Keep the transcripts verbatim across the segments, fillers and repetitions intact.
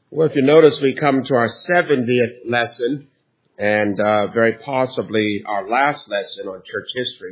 Well, if you notice, we come to our seventieth lesson and uh, very possibly our last lesson on church history.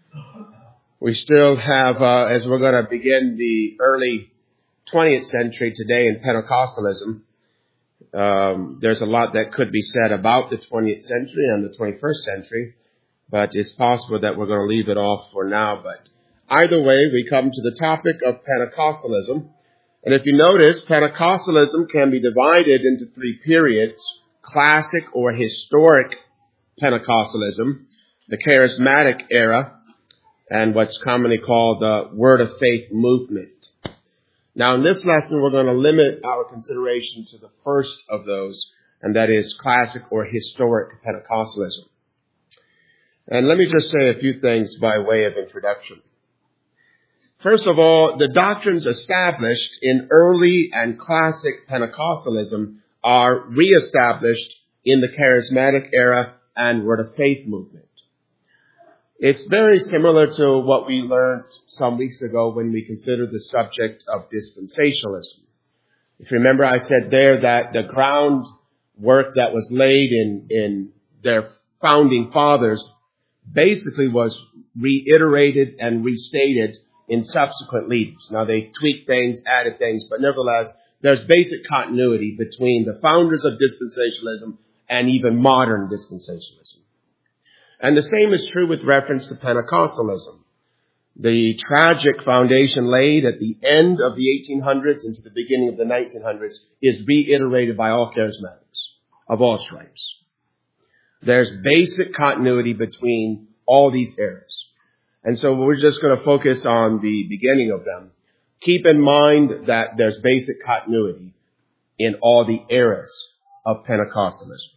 We still have, uh, as we're going to begin the early twentieth century today in Pentecostalism, um, there's a lot that could be said about the twentieth century and the twenty-first century, but it's possible that we're going to leave it off for now. But either way, we come to the topic of Pentecostalism. And if you notice, Pentecostalism can be divided into three periods: classic or historic Pentecostalism, the charismatic era, and what's commonly called the Word of Faith movement. Now, in this lesson, we're going to limit our consideration to the first of those, and that is classic or historic Pentecostalism. And let me just say a few things by way of introduction. First of all, the doctrines established in early and classic Pentecostalism are reestablished in the charismatic era and Word of Faith movement. It's very similar to what we learned some weeks ago when we considered the subject of dispensationalism. If you remember, I said there that the groundwork that was laid in, in their founding fathers basically was reiterated and restated in subsequent leaders. Now, they tweaked things, added things, but nevertheless, there's basic continuity between the founders of dispensationalism and even modern dispensationalism. And the same is true with reference to Pentecostalism. The tragic foundation laid at the end of the eighteen hundreds into the beginning of the nineteen hundreds is reiterated by all charismatics of all stripes. There's basic continuity between all these eras. And so we're just going to focus on the beginning of them. Keep in mind that there's basic continuity in all the eras of Pentecostalism.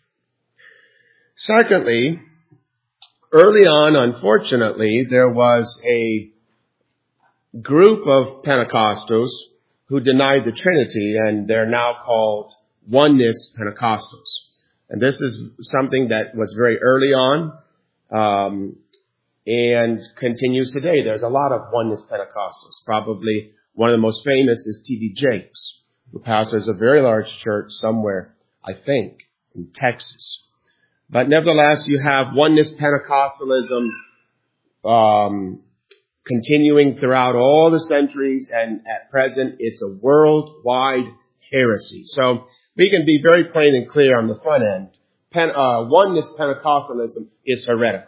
Secondly, early on, unfortunately, there was a group of Pentecostals who denied the Trinity, and they're now called Oneness Pentecostals. And this is something that was very early on, um, and continues today. There's a lot of Oneness Pentecostals. Probably one of the most famous is T D Jakes, who pastors a very large church somewhere, I think, in Texas. But nevertheless, you have Oneness Pentecostalism um, continuing throughout all the centuries, and at present, it's a worldwide heresy. So we can be very plain and clear on the front end. Pen, uh, Oneness Pentecostalism is heretical.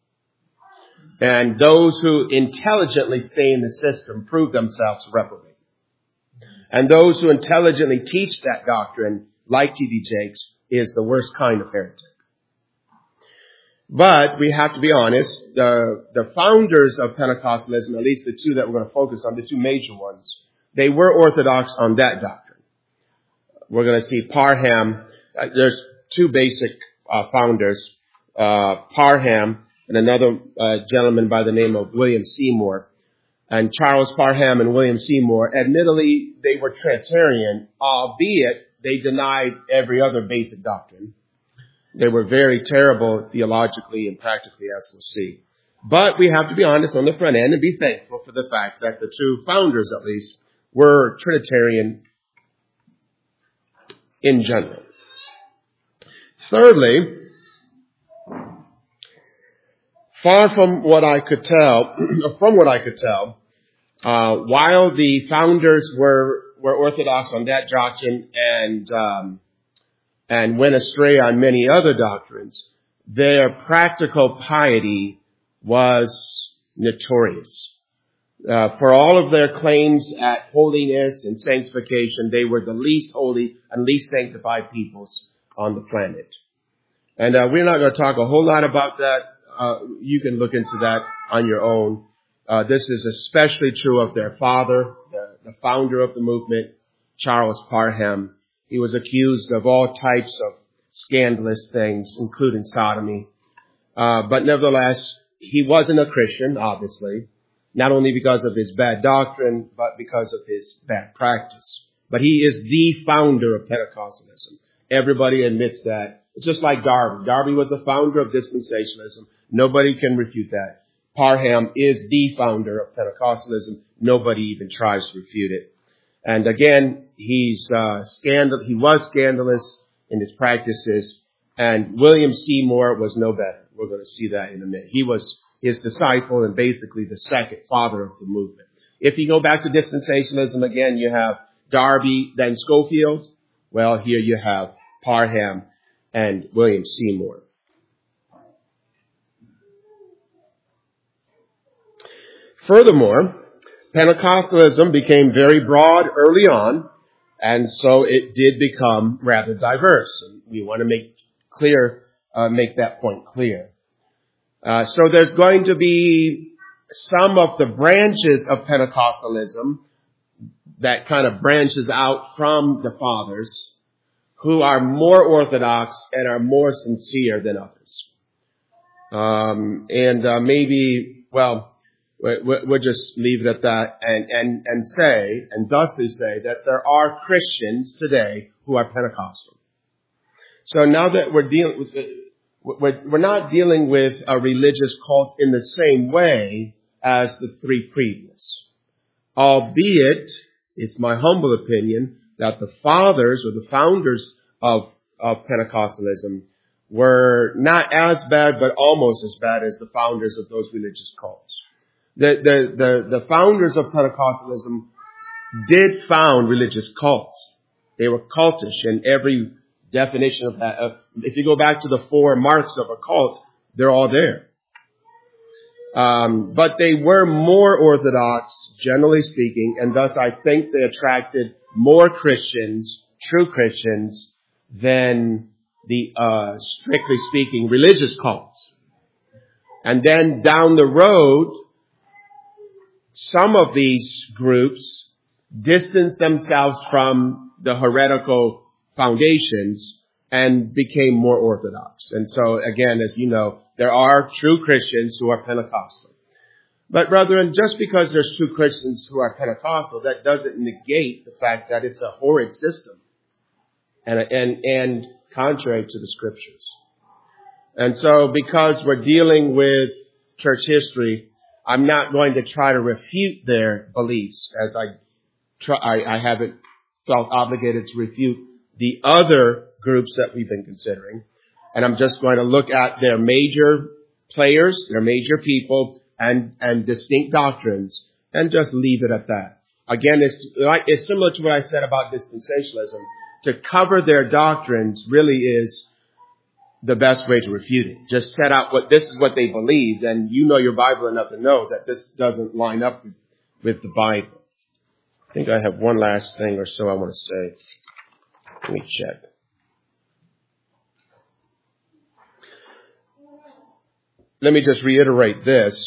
And those who intelligently stay in the system prove themselves reprobate. And those who intelligently teach that doctrine, like T D Jakes, is the worst kind of heretic. But we have to be honest, the, the founders of Pentecostalism, at least the two that we're going to focus on, the two major ones, they were orthodox on that doctrine. We're going to see Parham. Uh, there's two basic uh, founders, uh, Parham, and another uh, gentleman by the name of William Seymour. And Charles Parham and William Seymour, admittedly, they were Trinitarian, albeit they denied every other basic doctrine. They were very terrible theologically and practically, as we'll see. But we have to be honest on the front end and be thankful for the fact that the two founders, at least, were Trinitarian in general. Thirdly, Far from what I could tell, from what I could tell, uh, while the founders were, were orthodox on that doctrine and, um, and went astray on many other doctrines, their practical piety was notorious. Uh, for all of their claims at holiness and sanctification, they were the least holy and least sanctified peoples on the planet. And, uh, we're not going to talk a whole lot about that. Uh, you can look into that on your own. Uh, this is especially true of their father, the, the founder of the movement, Charles Parham. He was accused of all types of scandalous things, including sodomy. Uh, but nevertheless, he wasn't a Christian, obviously, not only because of his bad doctrine, but because of his bad practice. But he is the founder of Pentecostalism. Everybody admits that. It's just like Darby. Darby was the founder of dispensationalism. Nobody can refute that. Parham is the founder of Pentecostalism. Nobody even tries to refute it. And again, he's uh, scandal. He was scandalous in his practices, and William Seymour was no better. We're going to see that in a minute. He was his disciple and basically the second father of the movement. If you go back to dispensationalism again, you have Darby, then Schofield. Well, here you have Parham and William Seymour. Furthermore, Pentecostalism became very broad early on, and so it did become rather diverse. And we want to make clear, uh, make that point clear. Uh, so there's going to be some of the branches of Pentecostalism that kind of branches out from the fathers who are more orthodox and are more sincere than others. Um, and uh, maybe, well, we'll just leave it at that and, and, and say, and thusly say, that there are Christians today who are Pentecostal. So now that we're dealing with, we're, we're not dealing with a religious cult in the same way as the three previous. Albeit, it's my humble opinion that the fathers or the founders of, of Pentecostalism were not as bad, but almost as bad as the founders of those religious cults. The, the, the, the founders of Pentecostalism did found religious cults. They were cultish in every definition of that. Uh, if you go back to the four marks of a cult, they're all there. Um, but they were more orthodox, generally speaking, and thus I think they attracted more Christians, true Christians, than the, uh, strictly speaking, religious cults. And then down the road, some of these groups distanced themselves from the heretical foundations and became more orthodox. And so, again, as you know, there are true Christians who are Pentecostal. But brethren, just because there's true Christians who are Pentecostal, that doesn't negate the fact that it's a horrid system and, and, and contrary to the scriptures. And so because we're dealing with church history, I'm not going to try to refute their beliefs as I try, I, I haven't felt obligated to refute the other groups that we've been considering. And I'm just going to look at their major players, their major people, and, and distinct doctrines, and just leave it at that. Again, it's like, it's similar to what I said about dispensationalism. To cover their doctrines really is the best way to refute it. Just set out what this is what they believed, and you know your Bible enough to know that this doesn't line up with, with the Bible. I think I have one last thing or so I want to say. Let me check. Let me just reiterate this,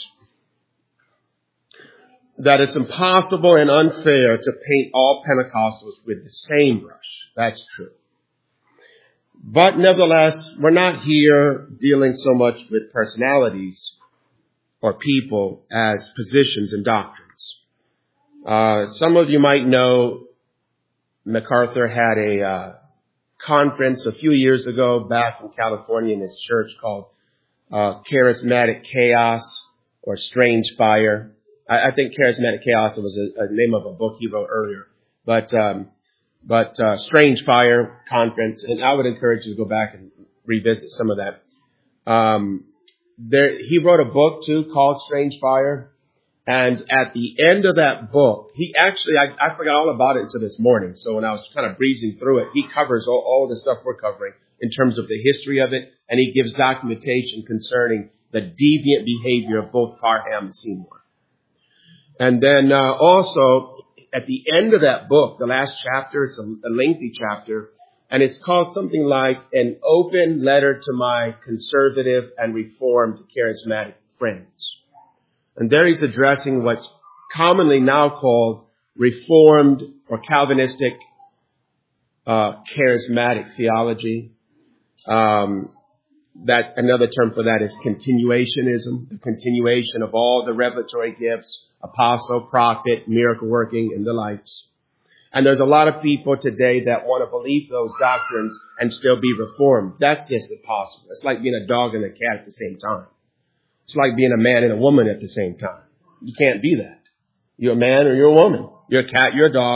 that it's impossible and unfair to paint all Pentecostals with the same brush. That's true. But nevertheless, we're not here dealing so much with personalities or people as positions and doctrines. Uh, some of you might know MacArthur had a uh, conference a few years ago back in California in his church called uh, Charismatic Chaos or Strange Fire. I, I think Charismatic Chaos was a, a name of a book he wrote earlier. But um But uh, Strange Fire Conference, and I would encourage you to go back and revisit some of that. Um, there, he wrote a book too called Strange Fire, and at the end of that book, he actually I, I forgot all about it until this morning. So when I was kind of breezing through it, he covers all, all the stuff we're covering in terms of the history of it, and he gives documentation concerning the deviant behavior of both Parham and Seymour. And then uh, also, at the end of that book, the last chapter, it's a, a lengthy chapter, and it's called something like An Open Letter to My Conservative and Reformed Charismatic Friends. And there he's addressing what's commonly now called Reformed or Calvinistic uh, charismatic theology. Um, that another term for that is continuationism, the continuation of all the revelatory gifts, apostle, prophet, miracle working, and the likes. And there's a lot of people today that want to believe those doctrines and still be reformed. That's just impossible. It's like being a dog and a cat at the same time. It's like being a man and a woman at the same time. You can't be that. You're a man or you're a woman. You're a cat, you're a dog.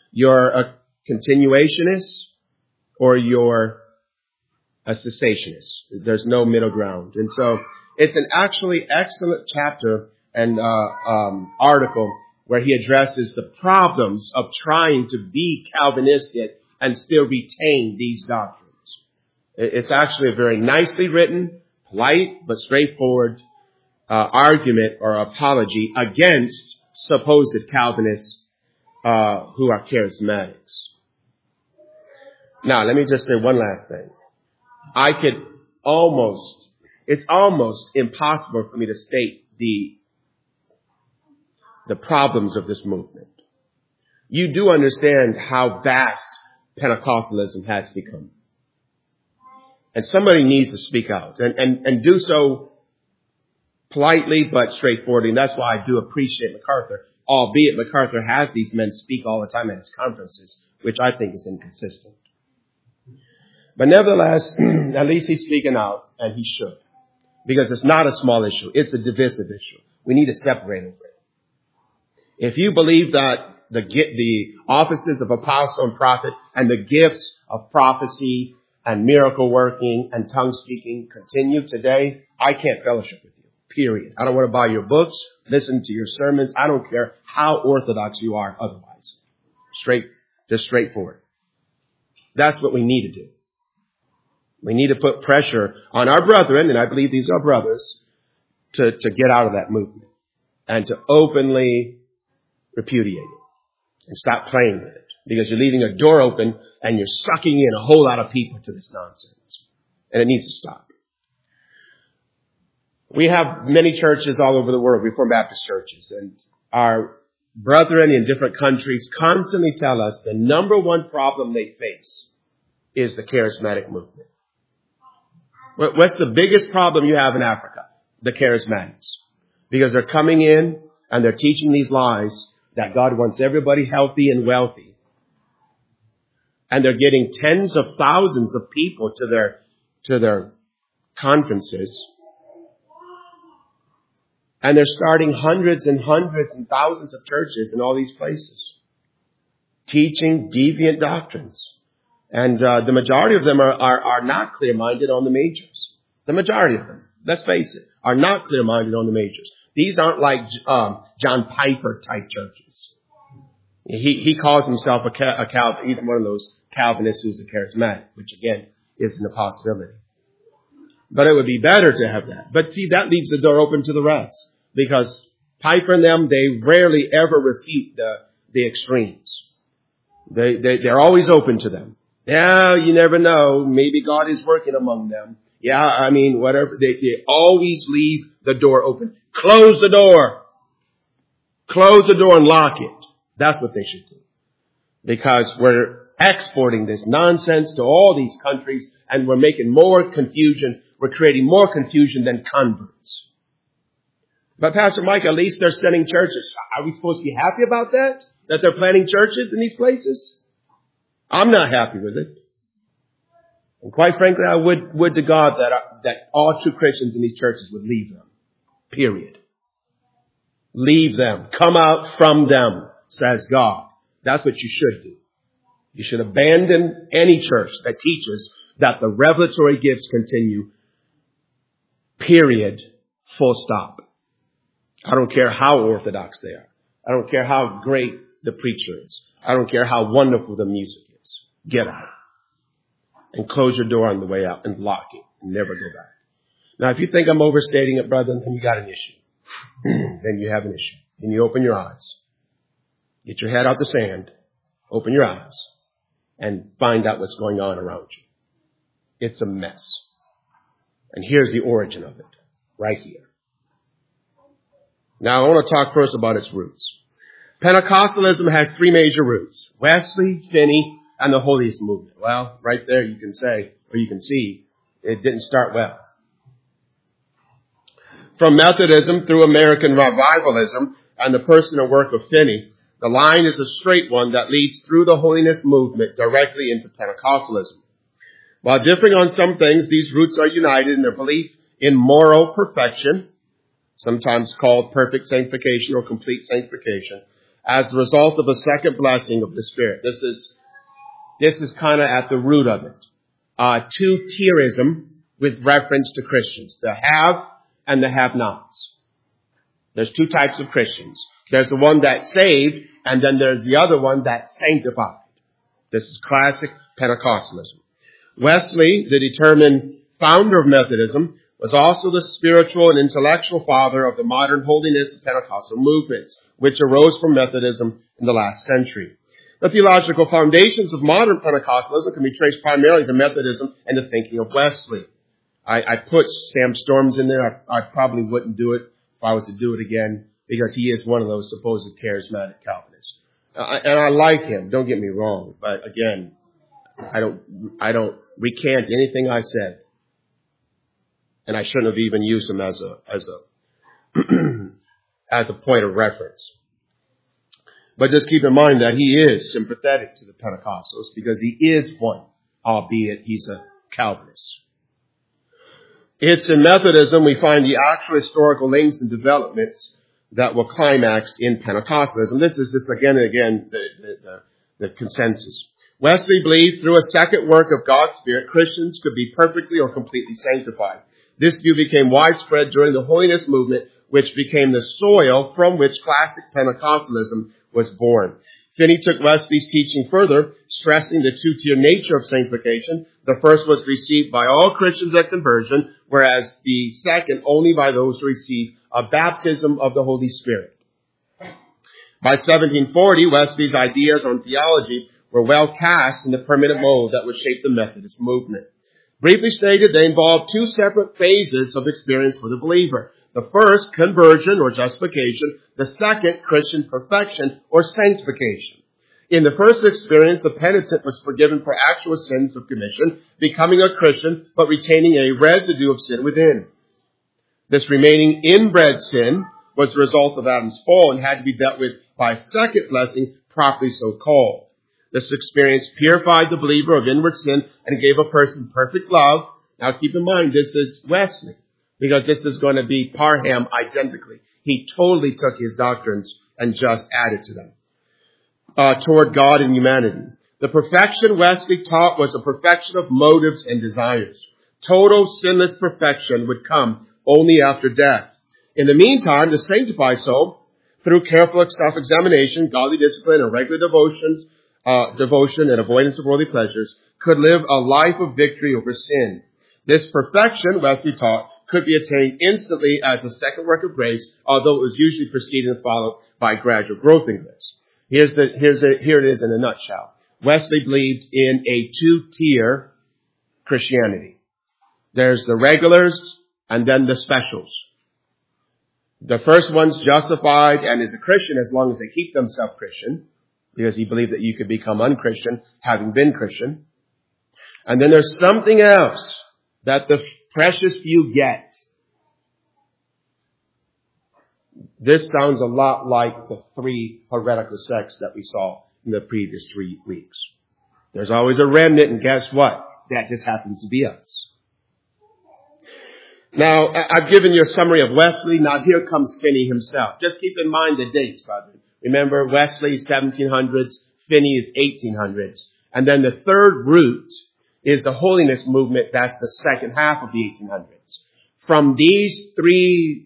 You're a continuationist or you're a cessationist. There's no middle ground. And so it's an actually excellent chapter and uh, um, article where he addresses the problems of trying to be Calvinistic and still retain these doctrines. It's actually a very nicely written, polite, but straightforward uh, argument or apology against supposed Calvinists uh, who are charismatics. Now, let me just say one last thing. I could almost, it's almost impossible for me to state the, the problems of this movement. You do understand how vast Pentecostalism has become. And somebody needs to speak out and, and, and do so politely but straightforwardly. And that's why I do appreciate MacArthur, albeit MacArthur has these men speak all the time at his conferences, which I think is inconsistent. But nevertheless, at least he's speaking out, and he should. Because it's not a small issue. It's a divisive issue. We need to separate over it. If you believe that the, the offices of apostle and prophet and the gifts of prophecy and miracle working and tongue speaking continue today, I can't fellowship with you. Period. I don't want to buy your books, listen to your sermons. I don't care how orthodox you are otherwise. Straight, just straightforward. That's what we need to do. We need to put pressure on our brethren, and I believe these are brothers, to, to get out of that movement and to openly repudiate it and stop playing with it, because you're leaving a door open and you're sucking in a whole lot of people to this nonsense, and it needs to stop. We have many churches all over the world, Reformed Baptist churches, and our brethren in different countries constantly tell us the number one problem they face is the charismatic movement. What's the biggest problem you have in Africa? The charismatics. Because they're coming in and they're teaching these lies that God wants everybody healthy and wealthy. And they're getting tens of thousands of people to their, to their conferences. And they're starting hundreds and hundreds and thousands of churches in all these places, teaching deviant doctrines. And uh, the majority of them are, are, are not clear-minded on the majors. The majority of them, let's face it, are not clear-minded on the majors. These aren't like um, John Piper type churches. He he calls himself a, a Cal. He's one of those Calvinists who's a charismatic, which again isn't a possibility. But it would be better to have that. But see, that leaves the door open to the rest, because Piper and them, they rarely ever refute the the extremes. They they they're always open to them. Yeah, you never know. Maybe God is working among them. Yeah, I mean, whatever. They, they always leave the door open. Close the door. Close the door and lock it. That's what they should do. Because we're exporting this nonsense to all these countries, and we're making more confusion. We're creating more confusion than converts. But Pastor Mike, at least they're sending churches. Are we supposed to be happy about that? That they're planting churches in these places? I'm not happy with it. And quite frankly, I would, would to God that, I, that all true Christians in these churches would leave them. Period. Leave them. Come out from them, says God. That's what you should do. You should abandon any church that teaches that the revelatory gifts continue. Period. Full stop. I don't care how orthodox they are. I don't care how great the preacher is. I don't care how wonderful the music is. Get out. And close your door on the way out and lock it and never go back. Now, if you think I'm overstating it, brother, then you got an issue. Then you have an issue. Then you open your eyes. Get your head out the sand. Open your eyes. And find out what's going on around you. It's a mess. And here's the origin of it. Right here. Now, I want to talk first about its roots. Pentecostalism has three major roots. Wesley, Finney, and the Holiest movement. Well, right there you can say, or you can see, it didn't start well. From Methodism through American revivalism and the personal work of Finney, the line is a straight one that leads through the holiness movement directly into Pentecostalism. While differing on some things, these roots are united in their belief in moral perfection, sometimes called perfect sanctification or complete sanctification, as the result of a second blessing of the Spirit. This is, this is kind of at the root of it. Uh, two-tierism with reference to Christians. The have and the have-nots. There's two types of Christians. There's the one that's saved, and then there's the other one that's sanctified. This is classic Pentecostalism. Wesley, the determined founder of Methodism, was also the spiritual and intellectual father of the modern holiness and Pentecostal movements, which arose from Methodism in the last century. The theological foundations of modern Pentecostalism can be traced primarily to Methodism and the thinking of Wesley. I, I put Sam Storms in there. I, I probably wouldn't do it if I was to do it again, because he is one of those supposed charismatic Calvinists. Uh, and I like him, don't get me wrong, but again, I don't, I don't recant anything I said. And I shouldn't have even used him as a, as a, as a point of reference. But just keep in mind that he is sympathetic to the Pentecostals because he is one, albeit he's a Calvinist. It's in Methodism we find the actual historical links and developments that will climax in Pentecostalism. This is just again and again the, the, the, the consensus. Wesley believed through a second work of God's Spirit, Christians could be perfectly or completely sanctified. This view became widespread during the holiness movement, which became the soil from which classic Pentecostalism was born. Finney took Wesley's teaching further, stressing the two-tier nature of sanctification. The first was received by all Christians at conversion, whereas the second only by those who receive a baptism of the Holy Spirit. By seventeen forty, Wesley's ideas on theology were well cast in the permanent mold that would shape the Methodist movement. Briefly stated, they involved two separate phases of experience for the believer. The first, conversion or justification. The second, Christian perfection or sanctification. In the first experience, the penitent was forgiven for actual sins of commission, becoming a Christian, but retaining a residue of sin within. This remaining inbred sin was the result of Adam's fall and had to be dealt with by a second blessing, properly so called. This experience purified the believer of inward sin and gave a person perfect love. Now keep in mind, this is Wesley, because this is going to be Parham identically. He totally took his doctrines and just added to them. Uh, toward God and humanity. The perfection Wesley taught was a perfection of motives and desires. Total sinless perfection would come only after death. In the meantime, the sanctified soul, through careful self-examination, godly discipline, and regular devotions, uh, devotion and avoidance of worldly pleasures, could live a life of victory over sin. This perfection, Wesley taught, could be attained instantly as a second work of grace, although it was usually preceded and followed by gradual growth in grace. Here's the, here's a, here it is in a nutshell. Wesley believed in a two-tier Christianity. There's the regulars and then the specials. The first one's justified and is a Christian as long as they keep themselves Christian, because he believed that you could become unchristian having been Christian. And then there's something else that the precious few get. This sounds a lot like the three heretical sects that we saw in the previous three weeks. There's always a remnant, and guess what? That just happens to be us. Now, I've given you a summary of Wesley. Now, here comes Finney himself. Just keep in mind the dates, brother. Remember, Wesley is seventeen hundreds, Finney is eighteen hundreds. And then the third root is the holiness movement. That's the second half of the eighteen hundreds. From these three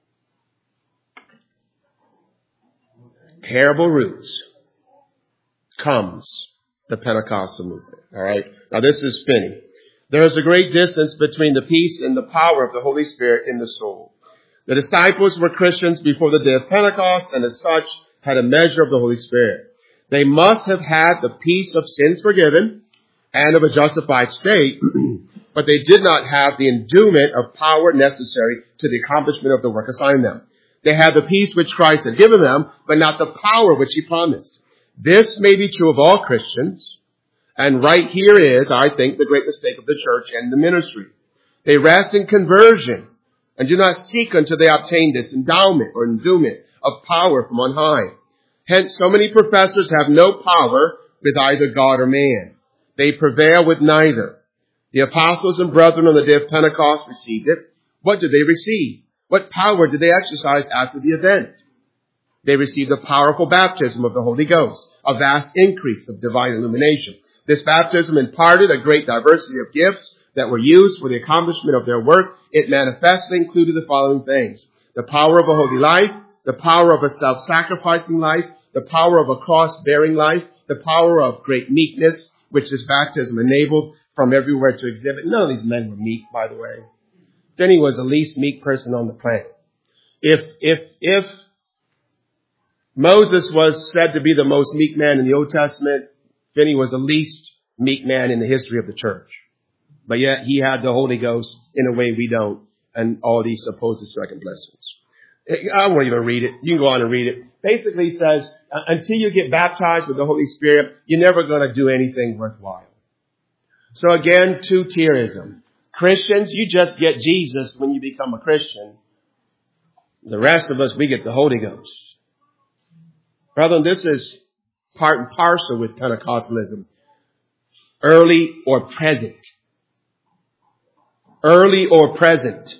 terrible roots comes the Pentecostal movement. All right. Now, this is Finney. There is a great distance between the peace and the power of the Holy Spirit in the soul. The disciples were Christians before the day of Pentecost, and as such had a measure of the Holy Spirit. They must have had the peace of sins forgiven and of a justified state, but they did not have the endowment of power necessary to the accomplishment of the work assigned them. They had the peace which Christ had given them, but not the power which he promised. This may be true of all Christians. And right here is, I think, the great mistake of the church and the ministry. They rest in conversion and do not seek until they obtain this endowment or endowment of power from on high. Hence, so many professors have no power with either God or man. They prevail with neither. The apostles and brethren on the day of Pentecost received it. What did they receive? What power did they exercise after the event? They received a powerful baptism of the Holy Ghost, a vast increase of divine illumination. This baptism imparted a great diversity of gifts that were used for the accomplishment of their work. It manifestly included the following things: the power of a holy life, the power of a self-sacrificing life, the power of a cross-bearing life, the power of great meekness, which this baptism enabled from everywhere to exhibit. None of these men were meek, by the way. Finney was the least meek person on the planet. If, if, if Moses was said to be the most meek man in the Old Testament, Finney was the least meek man in the history of the church. But yet he had the Holy Ghost in a way we don't, and all these supposed second blessings. I won't even read it. You can go on and read it. Basically it says, until you get baptized with the Holy Spirit, you're never going to do anything worthwhile. So again, two-tierism. Christians, you just get Jesus when you become a Christian. The rest of us, we get the Holy Ghost. Brethren, this is part and parcel with Pentecostalism. Early or present. Early or present.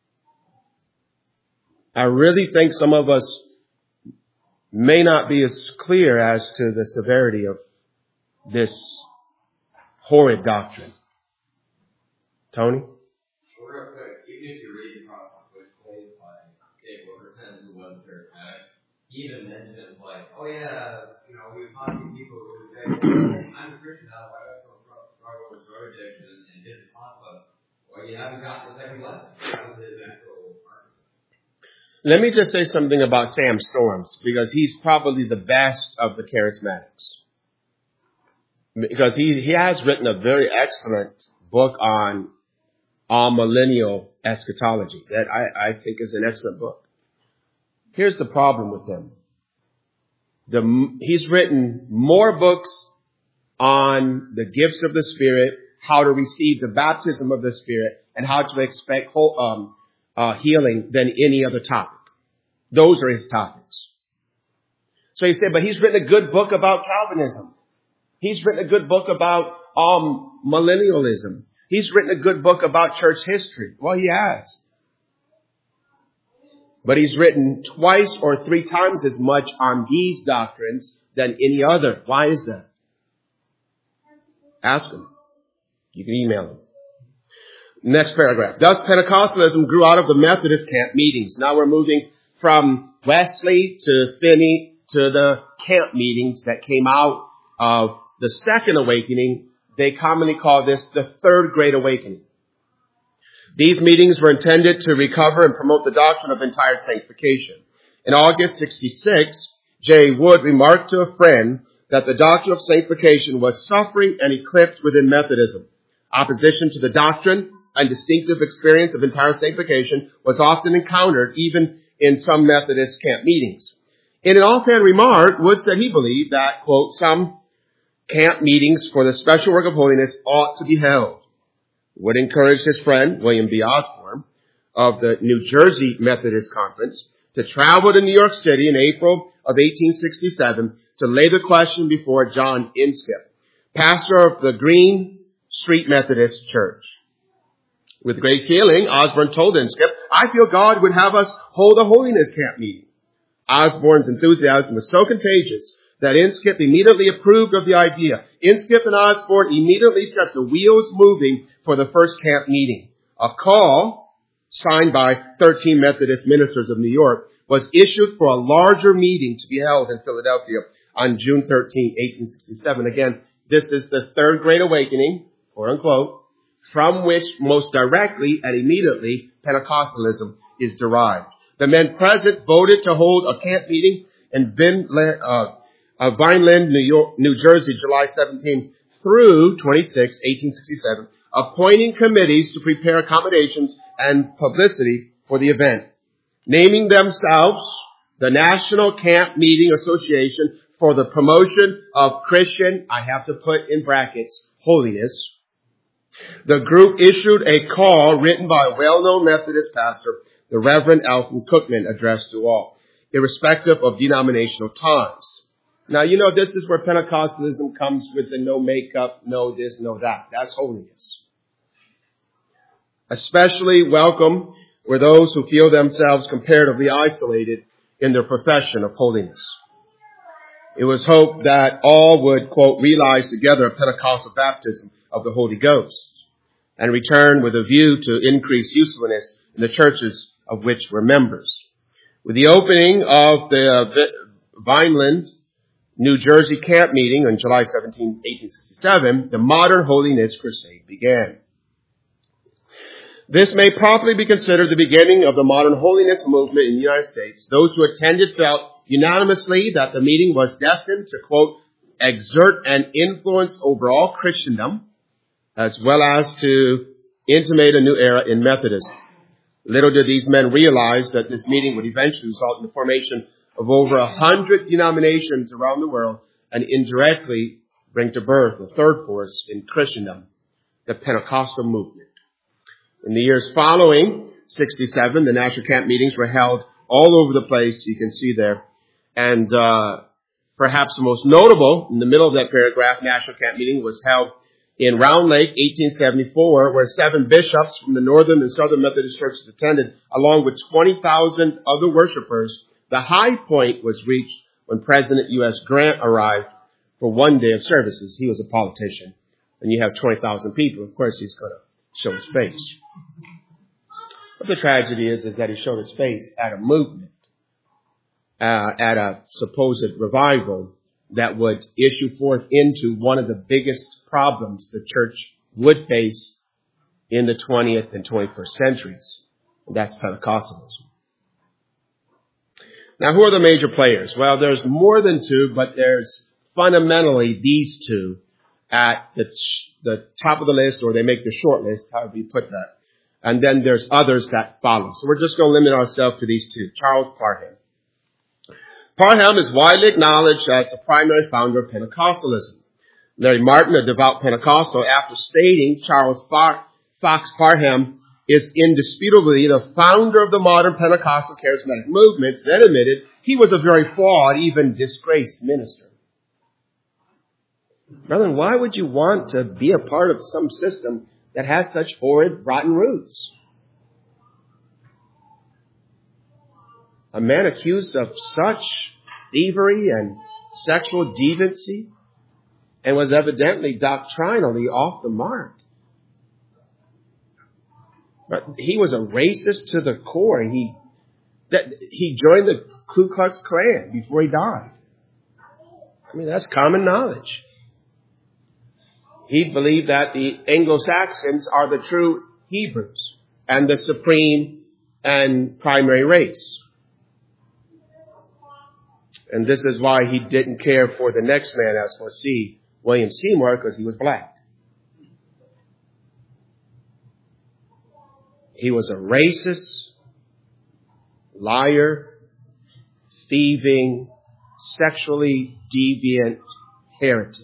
I really think some of us may not be as clear as to the severity of this horrid doctrine. Tony? Well, real quick, even if you read the Protestant Switchblade, like Dave Wilkerson, who was charismatic, he even mentions, like, oh yeah, you know, we've talked to people who would say, I'm a Christian now, why do I still struggle with drug addiction? And his response was, well, you haven't gotten the second lesson. That was his actual argument. Let me just say something about Sam Storms, because he's probably the best of the charismatics. Because he, he has written a very excellent book on on millennial eschatology that I, I think is an excellent book. Here's the problem with him. The, he's written more books on the gifts of the Spirit, how to receive the baptism of the Spirit, and how to expect whole, um, uh, healing than any other topic. Those are his topics. So he said, but he's written a good book about Calvinism. He's written a good book about um, millennialism. He's written a good book about church history. Well, he has. But he's written twice or three times as much on these doctrines than any other. Why is that? Ask him. You can email him. Next paragraph. Thus, Pentecostalism grew out of the Methodist camp meetings. Now we're moving from Wesley to Finney to the camp meetings that came out of the Second Awakening. They commonly call this the Third Great Awakening. These meetings were intended to recover and promote the doctrine of entire sanctification. In August sixty-six, J. Wood remarked to a friend that the doctrine of sanctification was suffering and eclipsed within Methodism. Opposition to the doctrine and distinctive experience of entire sanctification was often encountered even in some Methodist camp meetings. In an offhand remark, Wood said he believed that, quote, some camp meetings for the special work of holiness ought to be held. Wood encouraged his friend, William B. Osborne, of the New Jersey Methodist Conference, to travel to New York City in April of eighteen sixty-seven to lay the question before John Inskip, pastor of the Green Street Methodist Church. With great feeling, Osborne told Inskip, I feel God would have us hold a holiness camp meeting. Osborne's enthusiasm was so contagious that Inskip immediately approved of the idea. Inskip and Osborne immediately set the wheels moving for the first camp meeting. A call, signed by thirteen Methodist ministers of New York, was issued for a larger meeting to be held in Philadelphia on June thirteenth, eighteen sixty-seven. Again, this is the Third Great Awakening, quote unquote, from which most directly and immediately Pentecostalism is derived. The men present voted to hold a camp meeting in Vineland, uh, uh, Vineland, New York, New Jersey, July seventeenth through twenty-sixth, eighteen sixty-seven, appointing committees to prepare accommodations and publicity for the event, naming themselves the National Camp Meeting Association for the Promotion of Christian, I have to put in brackets, holiness. The group issued a call written by a well-known Methodist pastor, the Reverend Alton Cookman, addressed to all, irrespective of denominational times. Now, you know, this is where Pentecostalism comes with the no makeup, no this, no that. That's holiness. Especially welcome were those who feel themselves comparatively isolated in their profession of holiness. It was hoped that all would, quote, realize together a Pentecostal baptism of the Holy Ghost and return with a view to increase usefulness in the churches of which were members. With the opening of the uh, Vineland, New Jersey camp meeting on July seventeenth, eighteen sixty-seven, the modern holiness crusade began. This may properly be considered the beginning of the modern holiness movement in the United States. Those who attended felt unanimously that the meeting was destined to, quote, exert an influence over all Christendom, as well as to intimate a new era in Methodism. Little did these men realize that this meeting would eventually result in the formation of over a hundred denominations around the world and indirectly bring to birth the third force in Christendom, the Pentecostal movement. In the years following sixty-seven, the national camp meetings were held all over the place, you can see there. And uh perhaps the most notable, in the middle of that paragraph, national camp meeting was held in Round Lake, eighteen seventy-four, where seven bishops from the Northern and Southern Methodist churches attended, along with twenty thousand other worshipers. The high point was reached when President U S Grant arrived for one day of services. He was a politician. And you have twenty thousand people. Of course, he's going to show his face. But the tragedy is, is that he showed his face at a movement, uh, at a supposed revival that would issue forth into one of the biggest problems the church would face in the twentieth and twenty-first centuries. And that's Pentecostalism. Now, who are the major players? Well, there's more than two, but there's fundamentally these two at the, the top of the list, or they make the short list, however you put that. And then there's others that follow. So we're just going to limit ourselves to these two. Charles Parham. Parham is widely acknowledged as the primary founder of Pentecostalism. Larry Martin, a devout Pentecostal, after stating Charles Fox Parham is indisputably the founder of the modern Pentecostal charismatic movement, then admitted he was a very flawed, even disgraced minister. Brethren, why would you want to be a part of some system that has such horrid, rotten roots? A man accused of such thievery and sexual deviancy and was evidently doctrinally off the mark. But he was a racist to the core. He that he joined the Ku Klux Klan before he died. I mean, that's common knowledge. He believed that the Anglo-Saxons are the true Hebrews and the supreme and primary race. And this is why he didn't care for the next man, as for C. William Seymour, because he was black. He was a racist, liar, thieving, sexually deviant heretic.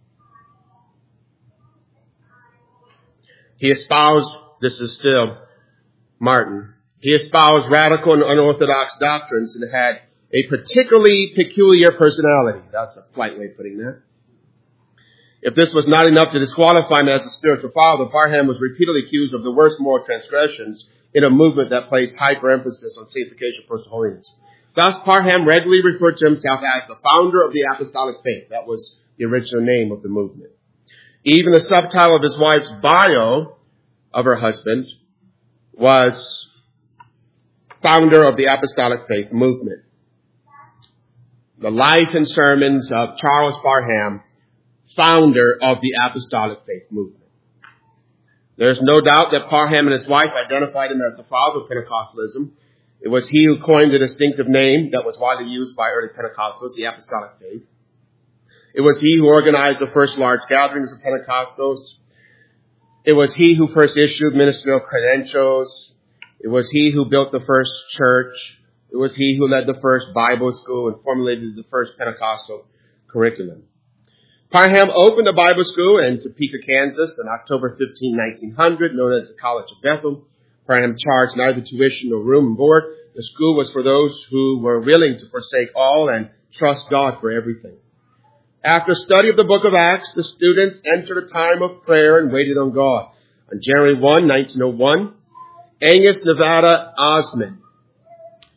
He espoused, this is still Martin, he espoused radical and unorthodox doctrines and had a particularly peculiar personality. That's a polite way of putting that. If this was not enough to disqualify him as a spiritual father, Parham was repeatedly accused of the worst moral transgressions in a movement that placed hyper-emphasis on sanctification and personal holiness. Thus, Parham regularly referred to himself as the founder of the apostolic faith. That was the original name of the movement. Even the subtitle of his wife's bio of her husband was founder of the apostolic faith movement. The life and sermons of Charles Parham, founder of the apostolic faith movement. There's no doubt that Parham and his wife identified him as the father of Pentecostalism. It was he who coined the distinctive name that was widely used by early Pentecostals, the apostolic faith. It was he who organized the first large gatherings of Pentecostals. It was he who first issued ministerial credentials. It was he who built the first church. It was he who led the first Bible school and formulated the first Pentecostal curriculum. Parham opened a Bible school in Topeka, Kansas on October fifteenth, nineteen hundred, known as the College of Bethel. Parham charged neither tuition nor room and board. The school was for those who were willing to forsake all and trust God for everything. After study of the book of Acts, the students entered a time of prayer and waited on God. On January first, nineteen oh one, Angus Nevada Osmond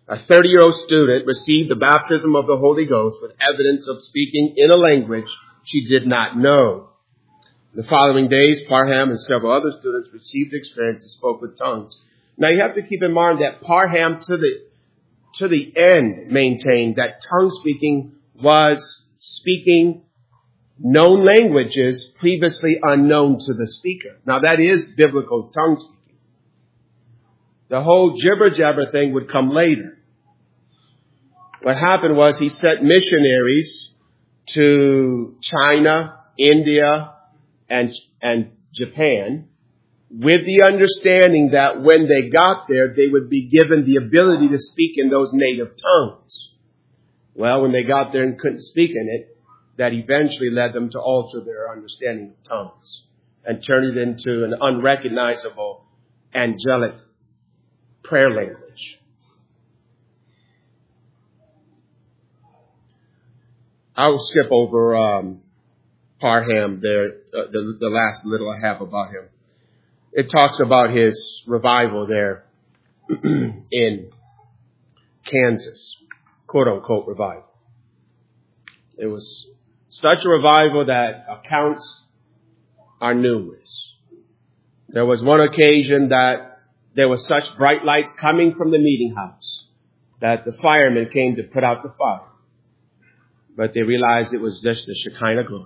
A thirty-year-old student received the baptism of the Holy Ghost with evidence of speaking in a language she did not know. The following days, Parham and several other students received experience and spoke with tongues. Now you have to keep in mind that Parham to the to the end maintained that tongue speaking was speaking known languages previously unknown to the speaker. Now that is biblical tongue speaking. The whole jibber jabber thing would come later. What happened was he sent missionaries to China, India, and, and Japan with the understanding that when they got there, they would be given the ability to speak in those native tongues. Well, when they got there and couldn't speak in it, that eventually led them to alter their understanding of tongues and turn it into an unrecognizable angelic prayer language. I will skip over um, Parham there, uh, the, the last little I have about him. It talks about his revival there in Kansas, quote unquote revival. It was such a revival that accounts are numerous. There was one occasion that there was such bright lights coming from the meeting house that the firemen came to put out the fire. But they realized it was just the Shekinah glory.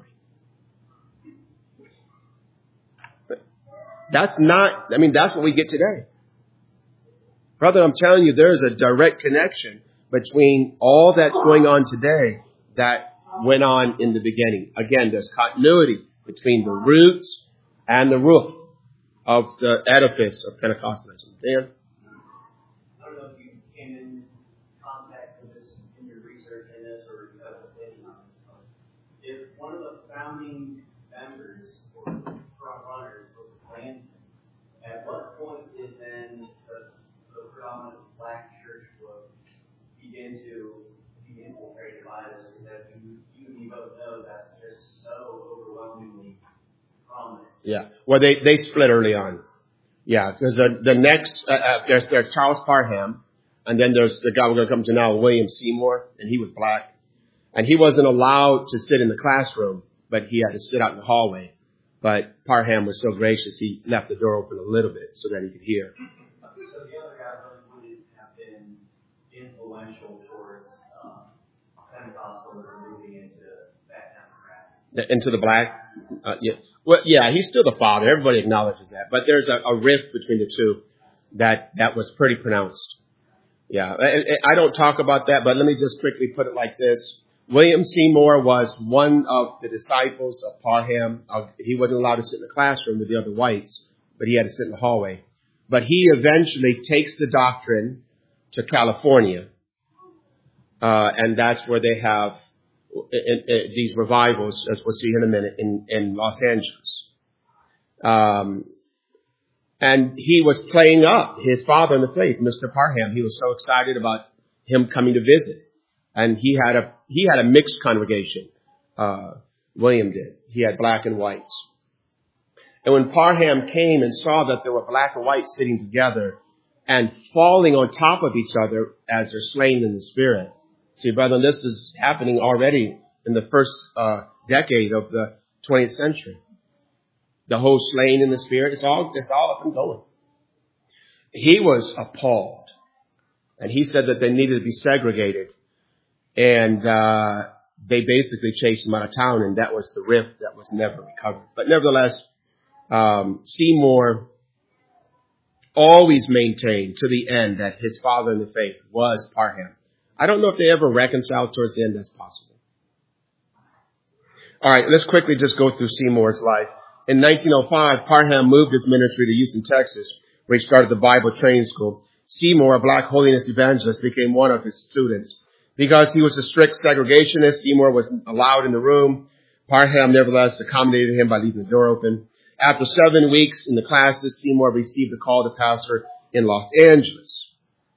But that's not, I mean, that's what we get today. Brother, I'm telling you, there is a direct connection between all that's going on today that went on in the beginning. Again, there's continuity between the roots and the roof of the edifice of Pentecostalism. Dan? I don't know if you came in contact with this in your research in this or you have an opinion on this, but if one of the founding members or front runners was a Klansman, at what point did then the, the predominant black church would begin to be infiltrated by this? Because as you, you and me both know, that's just so overwhelmingly prominent. Yeah. Well, they, they split early on. Yeah, because the, the next, uh, uh, there's, there's Charles Parham, and then there's the guy we're going to come to now, William Seymour, and he was black. And he wasn't allowed to sit in the classroom, but he had to sit out in the hallway. But Parham was so gracious, he left the door open a little bit so that he could hear. So the other guy really wouldn't have been influential towards um, Pentecostalism moving into that demographic. Into the black? Uh, yeah. Well, yeah, he's still the father. Everybody acknowledges that. But there's a, a rift between the two that, that was pretty pronounced. Yeah, I, I don't talk about that, but let me just quickly put it like this. William Seymour was one of the disciples of Parham. Uh, he wasn't allowed to sit in the classroom with the other whites, but he had to sit in the hallway. But he eventually takes the doctrine to California, uh, and that's where they have In, in, these revivals, as we'll see in a minute, in, in Los Angeles. Um, and he was playing up his father in the faith, Mister Parham. He was so excited about him coming to visit. And he had a, he had a mixed congregation. Uh, William did. He had black and whites. And when Parham came and saw that there were black and whites sitting together and falling on top of each other as they're slain in the spirit. See, brother, this is happening already in the first uh, decade of the twentieth century. The whole slain in the spirit, it's all, it's all up and going. He was appalled. And he said that they needed to be segregated. And uh, they basically chased him out of town, and that was the rift that was never recovered. But nevertheless, um, Seymour always maintained to the end that his father in the faith was Parham. I don't know if they ever reconciled towards the end. That's possible. All right, let's quickly just go through Seymour's life. In nineteen oh five, Parham moved his ministry to Houston, Texas, where he started the Bible training school. Seymour, a black holiness evangelist, became one of his students. Because he was a strict segregationist, Seymour was allowed in the room. Parham nevertheless accommodated him by leaving the door open. After seven weeks in the classes, Seymour received a call to pastor in Los Angeles.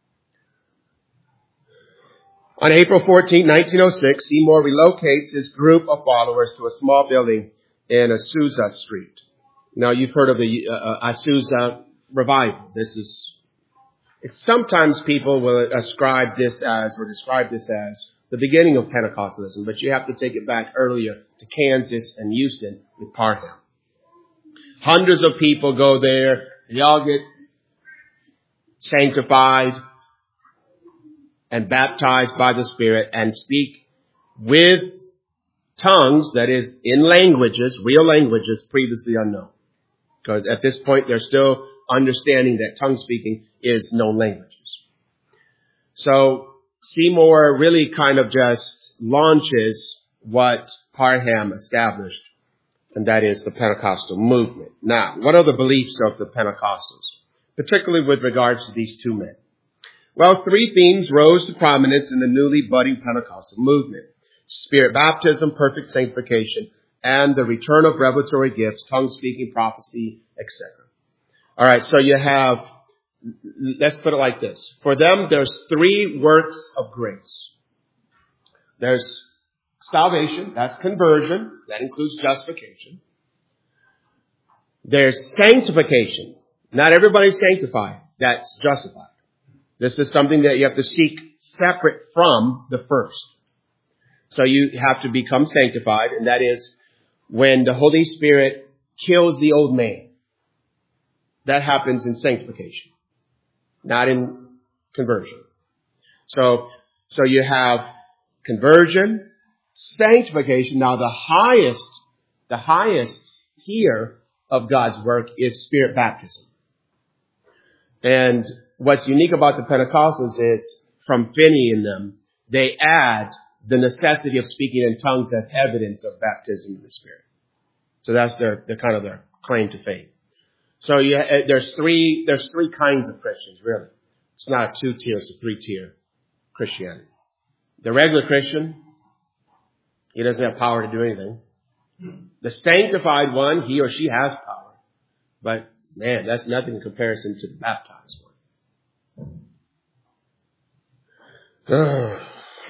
On April fourteenth, nineteen oh six, Seymour relocates his group of followers to a small building in Azusa Street. Now, you've heard of the uh, Azusa revival. This is Sometimes people will ascribe this as, or describe this as, the beginning of Pentecostalism, but you have to take it back earlier to Kansas and Houston with Parham. Hundreds of people go there, they all get sanctified and baptized by the Spirit and speak with tongues, that is, in languages, real languages previously unknown. Because at this point, they're still understanding that tongue speaking is known languages. So Seymour really kind of just launches what Parham established, and that is the Pentecostal movement. Now, what are the beliefs of the Pentecostals, particularly with regards to these two men? Well, three themes rose to prominence in the newly budding Pentecostal movement: Spirit baptism, perfect sanctification, and the return of revelatory gifts, tongue speaking, prophecy, et cetera. All right, so you have, let's put it like this. For them, there's three works of grace. There's salvation, that's conversion, that includes justification. There's sanctification. Not everybody's sanctified, that's justified. This is something that you have to seek separate from the first. So you have to become sanctified, and that is when the Holy Spirit kills the old man. That happens in sanctification, not in conversion. So, so you have conversion, sanctification. Now the highest, the highest tier of God's work is Spirit baptism. And what's unique about the Pentecostals is, from Finney and them, they add the necessity of speaking in tongues as evidence of baptism in the Spirit. So that's their, their kind of their claim to faith. So you, there's three, there's three kinds of Christians, really. It's not a two-tier, it's a three-tier Christianity. The regular Christian, he doesn't have power to do anything. The sanctified one, he or she has power. But man, that's nothing in comparison to the baptized one. Uh,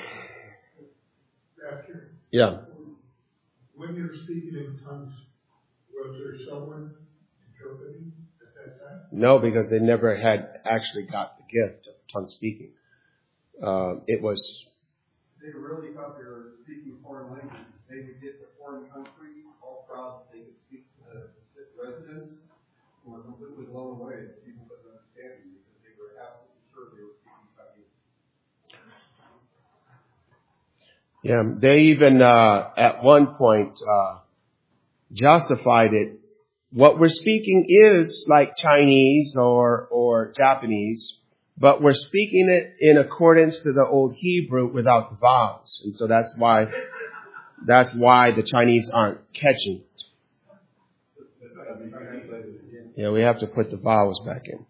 yeah. When you're speaking in tongues, was there someone interpreting at that time? No, because they never had actually got the gift of tongue speaking. Uh, it was. They really thought they were speaking foreign languages. They would get to foreign countries, all proud that they could speak to the residents, who were completely blown away that people couldn't understand them because they were absolutely sure they were speaking Chinese. Yeah, they even uh, at one point uh, justified it. What we're speaking is like Chinese or or Japanese, but we're speaking it in accordance to the old Hebrew without the vowels, and so that's why that's why the Chinese aren't catching it. Yeah, we have to put the vowels back in.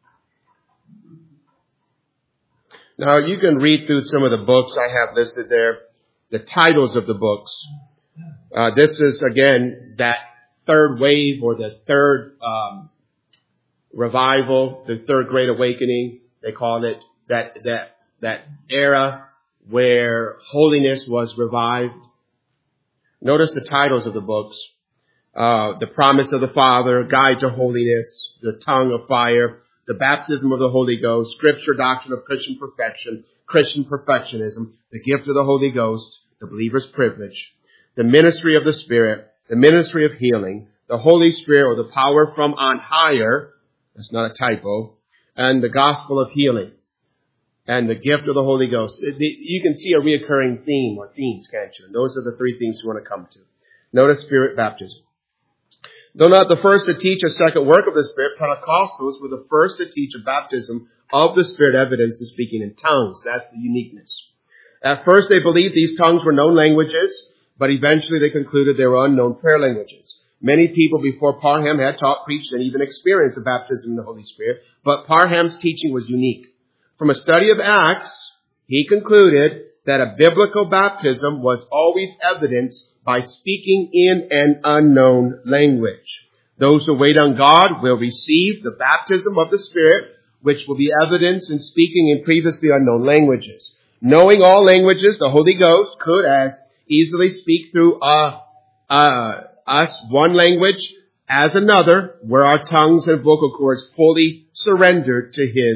Now you can read through some of the books I have listed there. The titles of the books. Uh, this is, again, that third wave or the third um, revival, the third great awakening, they call it, that that that era where holiness was revived. Notice the titles of the books. Uh, the Promise of the Father, Guide to Holiness, The Tongue of Fire, The Baptism of the Holy Ghost, Scripture, Doctrine of Christian Perfection, Christian Perfectionism, The Gift of the Holy Ghost, The Believer's Privilege, The Ministry of the Spirit, The Ministry of Healing, The Holy Spirit or the Power from on Higher, that's not a typo, and The Gospel of Healing, and The Gift of the Holy Ghost. You can see a reoccurring theme or themes, can't you? And those are the three things you want to come to. Notice Spirit baptism. Though not the first to teach a second work of the Spirit, Pentecostals were the first to teach a baptism of the Spirit evidence in speaking in tongues. That's the uniqueness. At first they believed these tongues were known languages, but eventually they concluded they were unknown prayer languages. Many people before Parham had taught, preached, and even experienced a baptism in the Holy Spirit, but Parham's teaching was unique. From a study of Acts, he concluded that a biblical baptism was always evidenced by speaking in an unknown language. Those who wait on God will receive the baptism of the Spirit, which will be evidenced in speaking in previously unknown languages. Knowing all languages, the Holy Ghost could as easily speak through uh, uh, us one language as another, where our tongues and vocal cords fully surrendered to His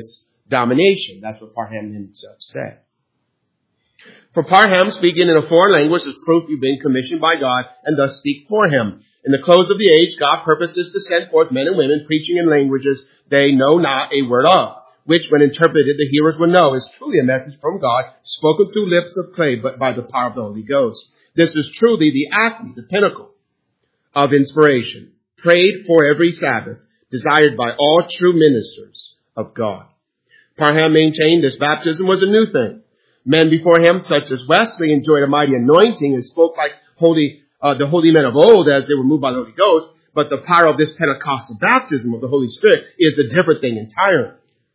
domination. That's what Parham himself said. For Parham, speaking in a foreign language is proof you've been commissioned by God and thus speak for him. In the close of the age, God purposes to send forth men and women preaching in languages they know not a word of, which when interpreted the hearers will know is truly a message from God spoken through lips of clay but by the power of the Holy Ghost. This is truly the acme, the pinnacle of inspiration, prayed for every Sabbath, desired by all true ministers of God. Parham maintained this baptism was a new thing. Men before him, such as Wesley, enjoyed a mighty anointing and spoke like holy, uh, the holy men of old as they were moved by the Holy Ghost. But the power of this Pentecostal baptism of the Holy Spirit is a different thing entirely.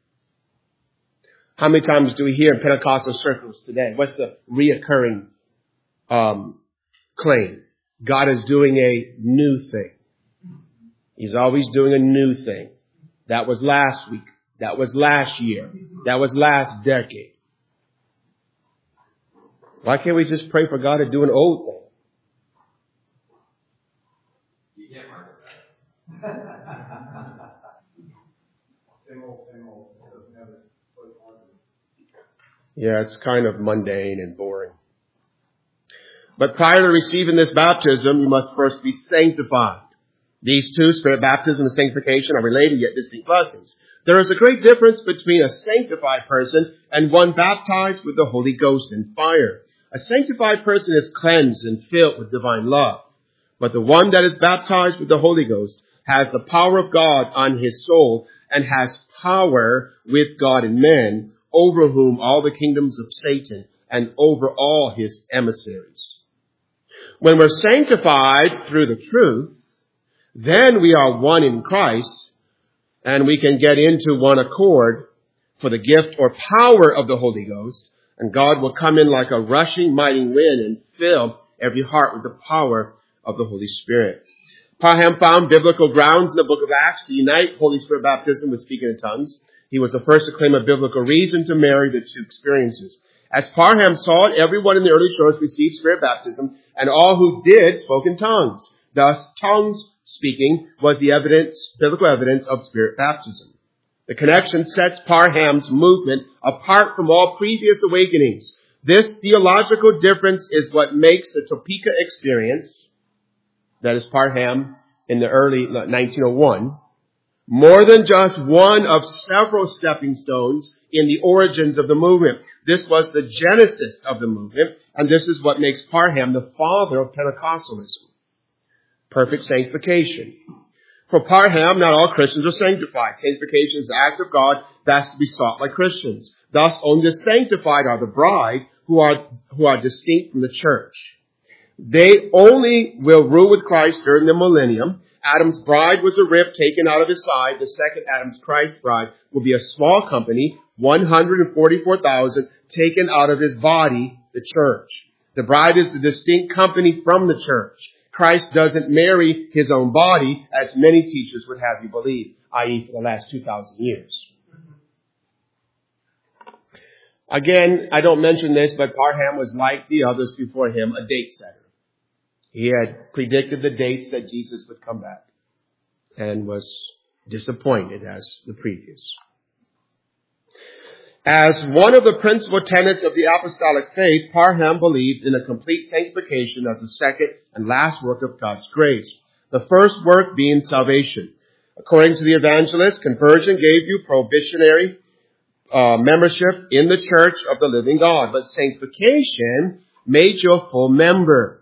How many times do we hear in Pentecostal circles today? What's the reoccurring um, claim? God is doing a new thing. He's always doing a new thing. That was last week. That was last year. That was last decade. Why can't we just pray for God to do an old thing? You can't market that. Same old, same old. It doesn't have it. Yeah, it's kind of mundane and boring. But prior to receiving this baptism, you must first be sanctified. These two, spirit baptism and sanctification, are related yet distinct blessings. There is a great difference between a sanctified person and one baptized with the Holy Ghost and fire. A sanctified person is cleansed and filled with divine love. But the one that is baptized with the Holy Ghost has the power of God on his soul and has power with God and men, over whom all the kingdoms of Satan and over all his emissaries. When we're sanctified through the truth, then we are one in Christ, and we can get into one accord for the gift or power of the Holy Ghost, and God will come in like a rushing mighty wind and fill every heart with the power of the Holy Spirit. Parham found biblical grounds in the book of Acts to unite Holy Spirit baptism with speaking in tongues. He was the first to claim a biblical reason to marry the two experiences. As Parham saw it, everyone in the early church received spirit baptism, and all who did spoke in tongues. Thus, tongues speaking was the evidence, biblical evidence of spirit baptism. The connection sets Parham's movement apart from all previous awakenings. This theological difference is what makes the Topeka experience, that is Parham in the early nineteen oh one, more than just one of several stepping stones in the origins of the movement. This was the genesis of the movement, and this is what makes Parham the father of Pentecostalism. Perfect sanctification. For Parham, not all Christians are sanctified. Sanctification is the act of God that's to be sought by Christians. Thus, only the sanctified are the bride who are, who are distinct from the church. They only will rule with Christ during the millennium. Adam's bride was a rib taken out of his side. The second Adam's Christ bride will be a small company, one hundred forty-four thousand, taken out of his body, the church. The bride is the distinct company from the church. Christ doesn't marry his own body, as many teachers would have you believe, that is for the last two thousand years. Again, I don't mention this, but Parham was like the others before him, a date setter. He had predicted the dates that Jesus would come back and was disappointed as the previous. As one of the principal tenets of the apostolic faith, Parham believed in a complete sanctification as the second and last work of God's grace. The first work being salvation. According to the evangelist, conversion gave you probationary uh, membership in the church of the living God, but sanctification made you a full member.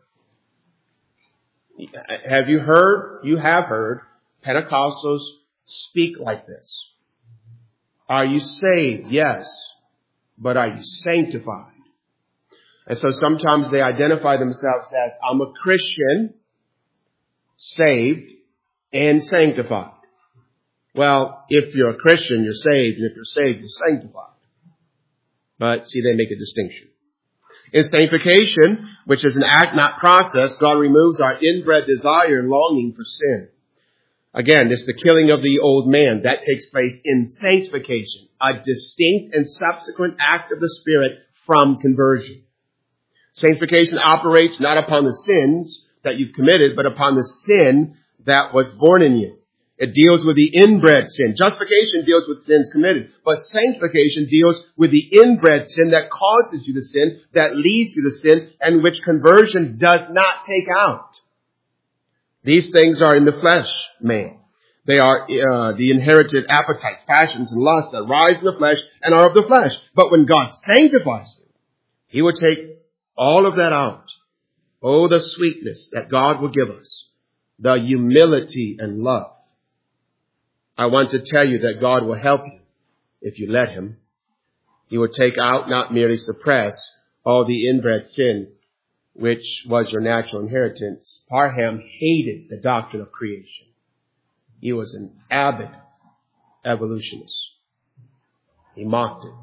Have you heard, you have heard, Pentecostals speak like this? Are you saved? Yes. But are you sanctified? And so sometimes they identify themselves as, I'm a Christian, saved, and sanctified. Well, if you're a Christian, you're saved, and if you're saved, you're sanctified. But see, they make a distinction. In sanctification, which is an act, not process, God removes our inbred desire and longing for sin. Again, this is the killing of the old man. That takes place in sanctification, a distinct and subsequent act of the Spirit from conversion. Sanctification operates not upon the sins that you've committed, but upon the sin that was born in you. It deals with the inbred sin. Justification deals with sins committed. But sanctification deals with the inbred sin that causes you to sin, that leads you to sin, and which conversion does not take out. These things are in the flesh, man. They are uh, the inherited appetites, passions, and lusts that rise in the flesh and are of the flesh. But when God sanctifies you, He will take all of that out. Oh, the sweetness that God will give us. The humility and love. I want to tell you that God will help you if you let Him. He will take out, not merely suppress, all the inbred sin, which was your natural inheritance. Parham hated the doctrine of creation. He was an avid evolutionist. He mocked it.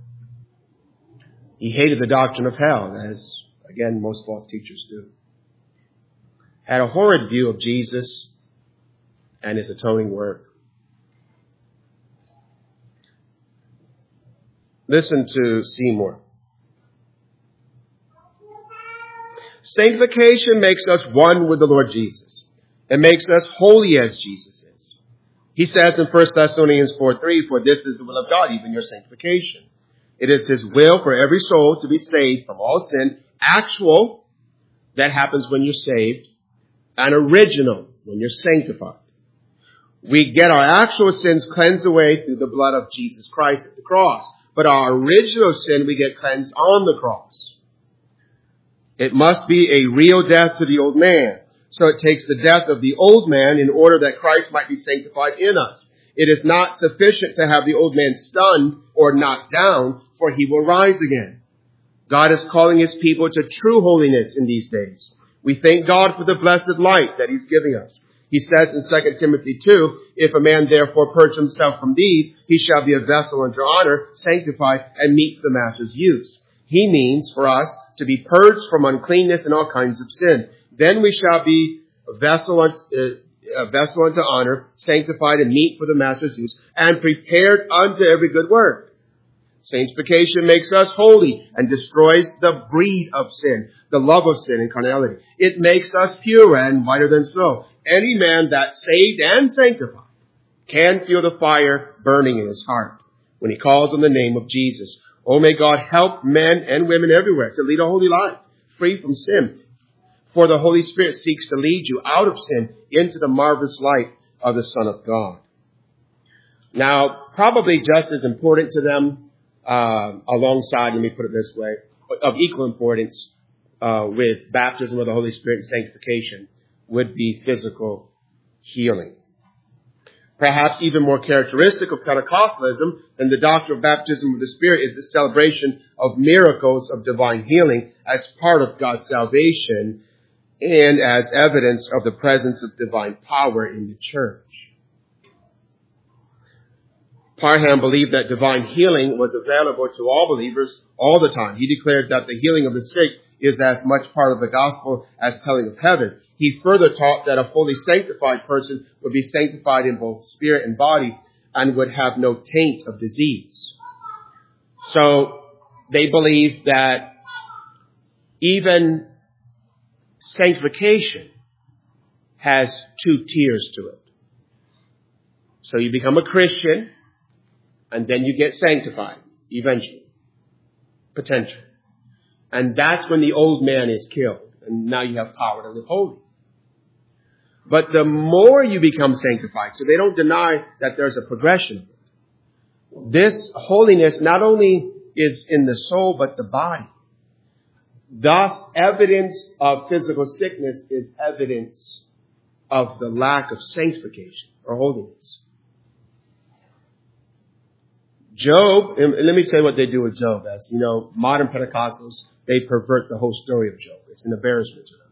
He hated the doctrine of hell, as, again, most false teachers do. Had a horrid view of Jesus and His atoning work. Listen to Seymour. Sanctification makes us one with the Lord Jesus. It makes us holy as Jesus is. He says in First Thessalonians four three, for this is the will of God, even your sanctification. It is His will for every soul to be saved from all sin, actual, that happens when you're saved, and original, when you're sanctified. We get our actual sins cleansed away through the blood of Jesus Christ at the cross. But our original sin we get cleansed on the cross. It must be a real death to the old man. So it takes the death of the old man in order that Christ might be sanctified in us. It is not sufficient to have the old man stunned or knocked down, for he will rise again. God is calling His people to true holiness in these days. We thank God for the blessed light that He's giving us. He says in Second Timothy two, if a man therefore purge himself from these, he shall be a vessel unto honor, sanctified, and meet the master's use. He means for us to be purged from uncleanness and all kinds of sin. Then we shall be a vessel unto, uh, a vessel unto honor, sanctified, and meet for the master's use, and prepared unto every good work. Sanctification makes us holy and destroys the breed of sin, the love of sin and carnality. It makes us pure and whiter than snow. Any man that's saved and sanctified can feel the fire burning in his heart when he calls on the name of Jesus. Oh, may God help men and women everywhere to lead a holy life, free from sin. For the Holy Spirit seeks to lead you out of sin into the marvelous light of the Son of God. Now, probably just as important to them, uh, alongside, let me put it this way, of equal importance uh, with baptism of the Holy Spirit and sanctification, would be physical healing. Perhaps even more characteristic of Pentecostalism than the doctrine of baptism of the Spirit is the celebration of miracles of divine healing as part of God's salvation and as evidence of the presence of divine power in the church. Parham believed that divine healing was available to all believers all the time. He declared that the healing of the sick is as much part of the gospel as telling of heaven. He further taught that a fully sanctified person would be sanctified in both spirit and body and would have no taint of disease. So they believe that even sanctification has two tiers to it. So you become a Christian and then you get sanctified eventually, potentially. And that's when the old man is killed and now you have power to live holy. But the more you become sanctified, so they don't deny that there's a progression. This holiness not only is in the soul, but the body. Thus, evidence of physical sickness is evidence of the lack of sanctification or holiness. Job, and let me tell you what they do with Job. As you know, modern Pentecostals, they pervert the whole story of Job. It's an embarrassment to them.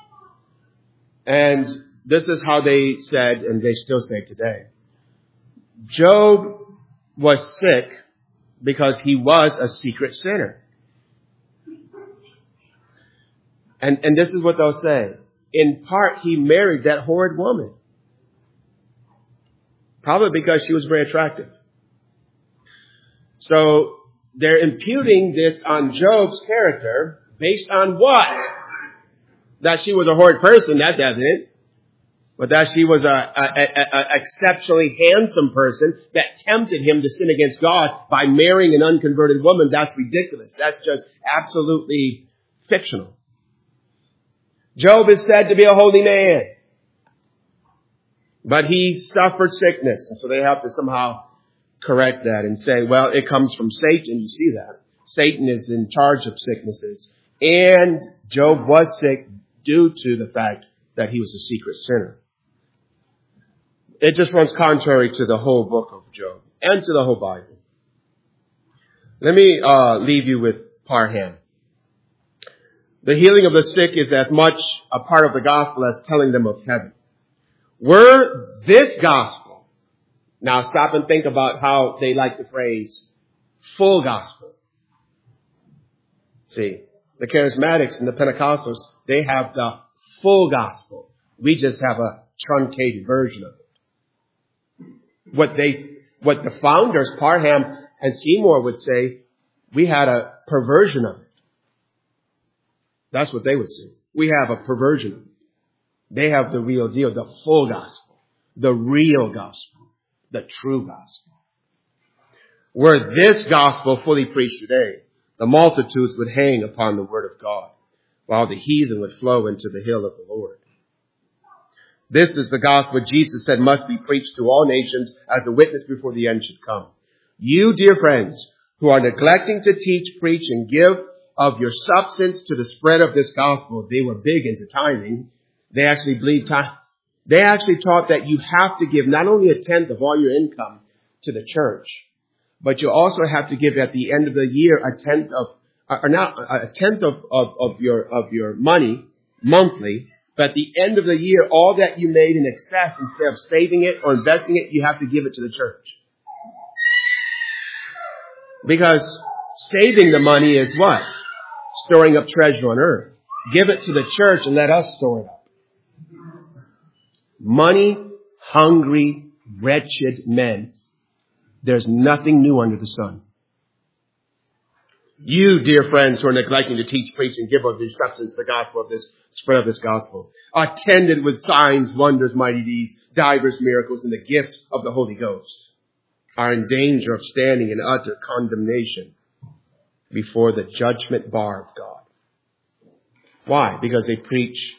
And this is how they said, and they still say today. Job was sick because he was a secret sinner. And, and this is what they'll say. In part, he married that horrid woman. Probably because she was very attractive. So they're imputing this on Job's character based on what? That she was a horrid person, that's evident. but that she was a, a, a, a exceptionally handsome person that tempted him to sin against God by marrying an unconverted woman. That's ridiculous. That's just absolutely fictional. Job is said to be a holy man, but he suffered sickness. And so they have to somehow correct that and say, well, it comes from Satan. You see that. Satan is in charge of sicknesses. And Job was sick due to the fact that he was a secret sinner. It just runs contrary to the whole book of Job and to the whole Bible. Let me uh, leave you with Parham. The healing of the sick is as much a part of the gospel as telling them of heaven. Were this gospel, now stop and think about how they like the phrase full gospel. See, the charismatics and the Pentecostals, they have the full gospel. We just have a truncated version of it. What they, what the founders, Parham and Seymour, would say, we had a perversion of it. That's what they would say. We have a perversion of it. They have the real deal, the full gospel, the real gospel, the true gospel. Were this gospel fully preached today, the multitudes would hang upon the word of God, while the heathen would flow into the hill of the Lord. This is the gospel Jesus said must be preached to all nations as a witness before the end should come. You, dear friends, who are neglecting to teach, preach, and give of your substance to the spread of this gospel, they were big into tithing. They actually believed tithe. They actually taught that you have to give not only a tenth of all your income to the church, but you also have to give at the end of the year a tenth of, or not a tenth of, of, of your of your money monthly. But at the end of the year, all that you made in excess, instead of saving it or investing it, you have to give it to the church. Because saving the money is what? Storing up treasure on earth. Give it to the church and let us store it up. Money hungry, wretched men. There's nothing new under the sun. You, dear friends, who are neglecting to teach, preach, and give of this substance, the gospel of this, spread of this gospel, attended with signs, wonders, mighty deeds, divers miracles, and the gifts of the Holy Ghost, are in danger of standing in utter condemnation before the judgment bar of God. Why? Because they preach,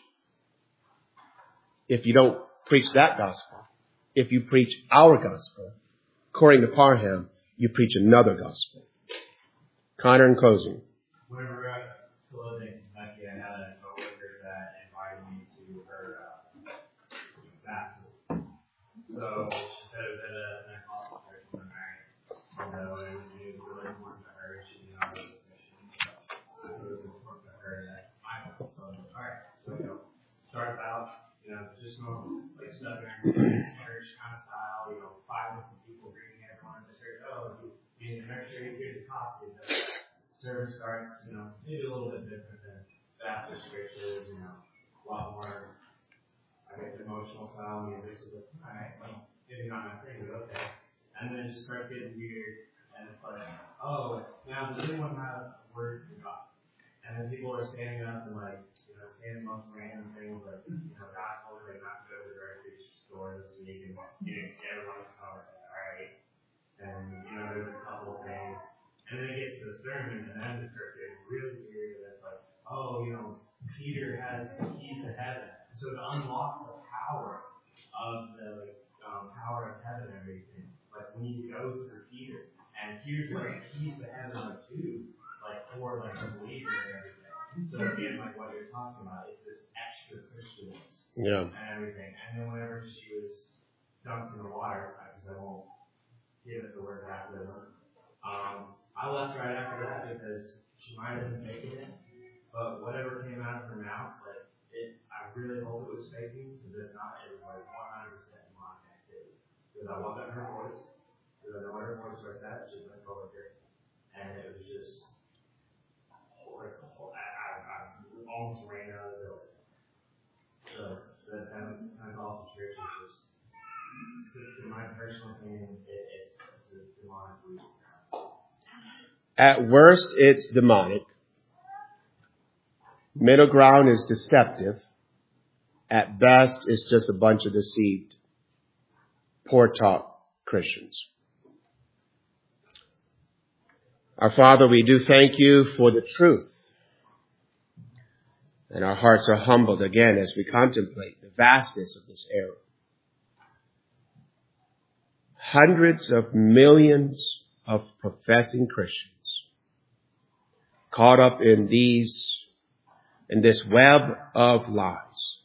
if you don't preach that gospel, if you preach our gospel, according to Parham, you preach another gospel. Connor, in closing. When we were at Saluda, Kentucky, I had a coworker that invited me to her uh, baptism. So she said it was at a Pentecostal church when married. You know, it was, it was really important to her. She didn't know the missions. So it was important to her that I know. So, alright. So, you know, starts out, you know, just normal, like Southern church kind of style, you know, five different people greeting everyone in the church. Oh, you, you make sure you get the coffee. Service starts, you know, maybe a little bit different than Baptist churches, you know, a lot more, I guess, emotional style music. So, like, all right, well, maybe not my thing, but okay. And then it just starts getting weird, and it's like, oh, now does anyone have a word for God? And then people are standing up and, like, you know, saying the most random things, like, you know, God told them not to go to the grocery store this week, and, you know, everyone's all right. And, you know, there's a couple of things. And then it gets to the sermon, and then it starts getting really serious. It's like, oh, you know, Peter has the key to heaven. So to unlock the power of the like, um, power of heaven and everything, like we need to go through Peter. And Peter's like keys to heaven like too, like for like a believer and everything. So again, like what you're talking about, it's this extra Christianness Yeah. and everything. And then whenever she was dunked in the water, because I won't give it the word baptism, um, I left right after that because she might have been faking it, but whatever came out of her mouth, like it, I really hope it was faking, because if not, it was like one hundred percent demonic activity. Because I wasn't her voice, because I know what her voice was like that, she's my coworker, and it was just like I, I, I almost ran out of the building. So the Pentecostal church is just, to, to my personal opinion, it, it's a demonic region. At worst, it's demonic. Middle ground is deceptive. at best is just a bunch of deceived, poor taught Christians. Our Father, we do thank you for the truth. And our hearts are humbled again as we contemplate the vastness of this error. Hundreds of millions of professing Christians caught up in these, in this web of lies.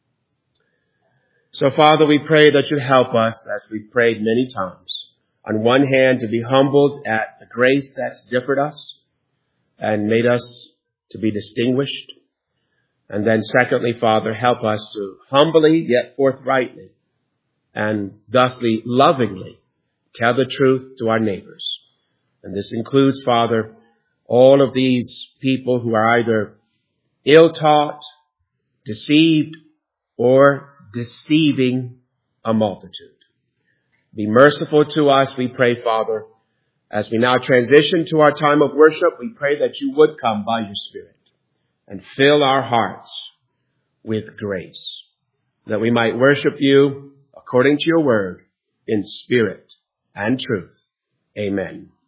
So Father, we pray that you help us, as we've prayed many times, on one hand to be humbled at the grace that's differed us and made us to be distinguished. And then secondly, Father, help us to humbly yet forthrightly and thusly lovingly tell the truth to our neighbors. And this includes, Father, all of these people who are either ill-taught, deceived, or deceiving a multitude. Be merciful to us, we pray, Father. As we now transition to our time of worship, we pray that you would come by your Spirit and fill our hearts with grace, that we might worship you according to your word in spirit and truth. Amen.